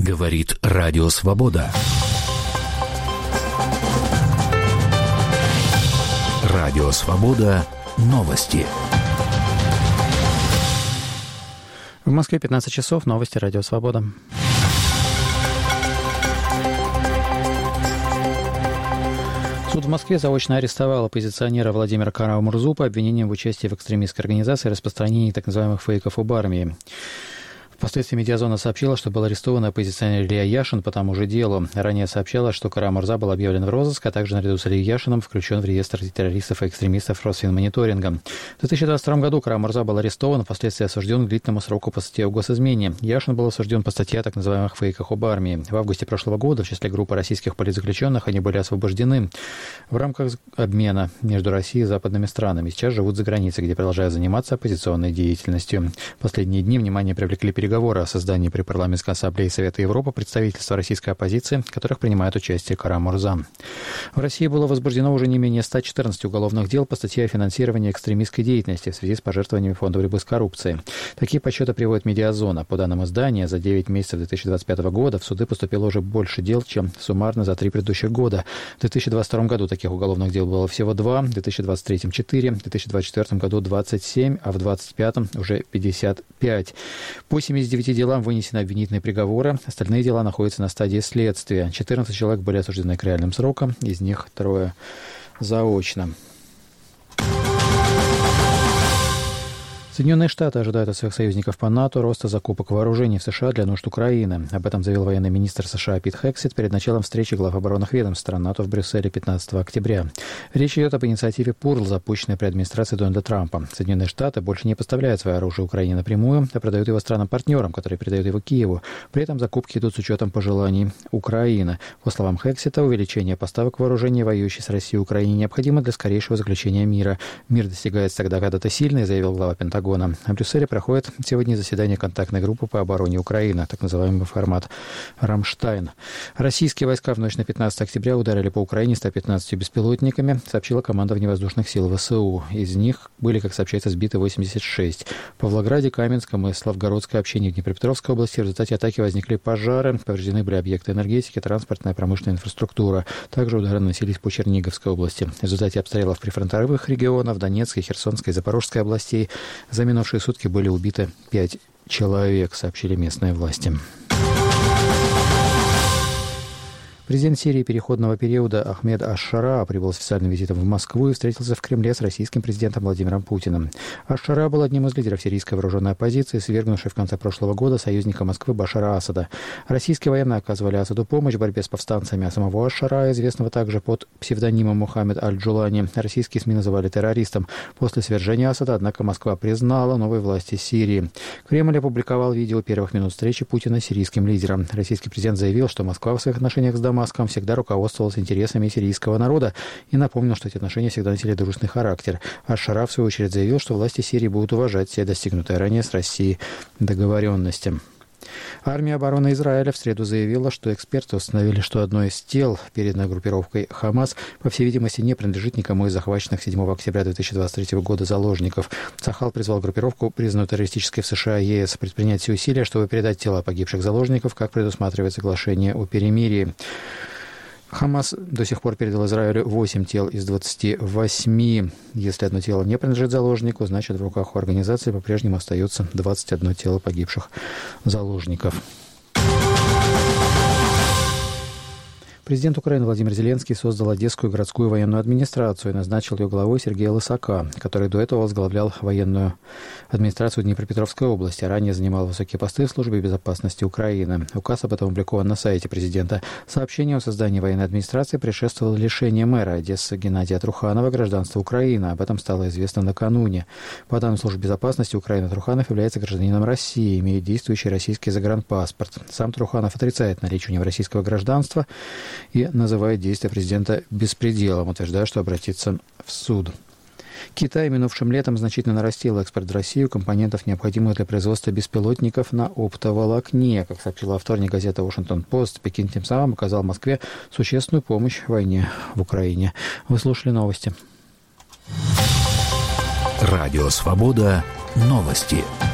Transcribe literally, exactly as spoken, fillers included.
Говорит Радио Свобода. Радио Свобода. Новости. В Москве пятнадцать часов. Новости Радио Свобода. Суд в Москве заочно арестовал оппозиционера Владимира Кара-Мурзу по обвинениям в участии в экстремистской организации и распространении так называемых фейков об армии. Впоследствии «Медиазона» сообщила, что был арестован оппозиционер Илья Яшин по тому же делу. Ранее сообщалось, что Кара-Мурза был объявлен в розыск, а также наряду с Ильей Яшиным включен в реестр террористов и экстремистов Росфинмониторинга. В две тысячи двадцать втором году Кара-Мурза был арестован, а впоследствии осужден к длительному сроку по статье о госизмене. Яшин был осужден по статье о так называемых фейках об армии. В августе прошлого года в числе группы российских политзаключенных они были освобождены в рамках обмена между Россией и западными странами. Сейчас живут за границей, где продолжают заниматься оппозиционной деятельностью. В последние дни внимание привлекли переговоры о создании при парламентской ассамблее Совета Европы представительства российской оппозиции, в которых принимает участие Кара-Мурза. В России было возбуждено уже не менее ста четырнадцати уголовных дел по статье о финансировании экстремистской деятельности в связи с пожертвованиями фонда борьбы с коррупцией. Такие подсчеты приводит «Медиазона». По данным издания, за девять месяцев две тысячи двадцать пятого года в суды поступило уже больше дел, чем суммарно за три предыдущих года. В две тысячи двадцать втором году таких уголовных дел было всего два, в две тысячи двадцать третьем – четыре, в две тысячи двадцать четвёртом году двадцать семь, а в две тысячи двадцать пятом уже пятьдесят пять. По семидесяти девяти делам вынесены обвинительные приговоры, остальные дела находятся на стадии следствия. четырнадцать человек были осуждены к реальным срокам, из них трое заочно. Соединенные Штаты ожидают от своих союзников по НАТО роста закупок вооружений в США для нужд Украины. Об этом заявил военный министр США Пит Хексет перед началом встречи глав оборонных ведомств стран НАТО в Брюсселе пятнадцатого октября. Речь идет об инициативе ПУРЛ, запущенной при администрации Дональда Трампа. Соединенные Штаты больше не поставляют свое оружие Украине напрямую, а продают его странам-партнерам, которые передают его Киеву. При этом закупки идут с учетом пожеланий Украины. По словам Хексета, увеличение поставок вооружений, воюющей с Россией и Украине, необходимо для скорейшего заключения мира. Мир достигается тогда, когда ты сильный, заявил глава Пентагона. В Брюсселе проходит сегодня заседание контактной группы по обороне Украины, так называемый формат «Рамштайн». Российские войска в ночь на пятнадцатое октября ударили по Украине ста пятнадцатью беспилотниками, сообщила команда вневоздушных сил ВСУ. Из них были, как сообщается, сбиты восемьдесят шесть. В Павлограде, Каменском и Славгородской общине в Днепропетровской области в результате атаки возникли пожары, повреждены были объекты энергетики, транспортная и промышленная инфраструктура. Также удары наносились по Черниговской области. В результате обстрелов прифронтовых регионов Донецкой, Херсонской и Запорожской областей за минувшие сутки были убиты пять человек, сообщили местные власти. Президент Сирии переходного периода Ахмед аш-Шара прибыл с официальным визитом в Москву и встретился в Кремле с российским президентом Владимиром Путиным. Аш-Шара был одним из лидеров сирийской вооруженной оппозиции, свергнувшей в конце прошлого года союзника Москвы Башара Асада. Российские военные оказывали Асаду помощь в борьбе с повстанцами, а самого аш-Шара, известного также под псевдонимом Мухаммед аль-Джулани, российские СМИ называли террористом. После свержения Асада, однако, Москва признала новые власти Сирии. Кремль опубликовал видео первых минут встречи Путина с сирийским лидером. Российский президент заявил, что Москва в своих отношениях с Дамаском Дамаском всегда руководствовался интересами сирийского народа и напомнил, что эти отношения всегда носили дружный характер. Аш-Шара, в свою очередь, заявил, что власти Сирии будут уважать все достигнутые ранее с Россией договоренности. Армия обороны Израиля в среду заявила, что эксперты установили, что одно из тел, переданное группировкой «Хамас», по всей видимости, не принадлежит никому из захваченных седьмого октября две тысячи двадцать третьего года заложников. Цахал призвал группировку, признанную террористической в США и ЕС, предпринять все усилия, чтобы передать тела погибших заложников, как предусматривает соглашение о перемирии. Хамас до сих пор передал Израилю восемь тел из двадцати восьми. Если одно тело не принадлежит заложнику, значит, в руках у организации по-прежнему остается двадцать одно тело погибших заложников. Президент Украины Владимир Зеленский создал Одесскую городскую военную администрацию и назначил ее главой Сергея Лысака, который до этого возглавлял военную администрацию Днепропетровской области, а ранее занимал высокие посты в службе безопасности Украины. Указ об этом опубликован на сайте президента. Сообщение о создании военной администрации предшествовало лишению мэра Одессы Геннадия Труханова гражданства Украины. Об этом стало известно накануне. По данным службы безопасности Украины, Труханов является гражданином России, имеет действующий российский загранпаспорт. Сам Труханов отрицает наличие у него российского гражданства и называет действия президента беспределом, утверждая, что обратится в суд. Китай минувшим летом значительно нарастил экспорт в Россию компонентов, необходимых для производства беспилотников на оптоволокне. Как сообщила во вторник газета «Вашингтон-Пост», Пекин тем самым оказал Москве существенную помощь в войне в Украине. Вы слушали новости. Радио «Свобода». Новости.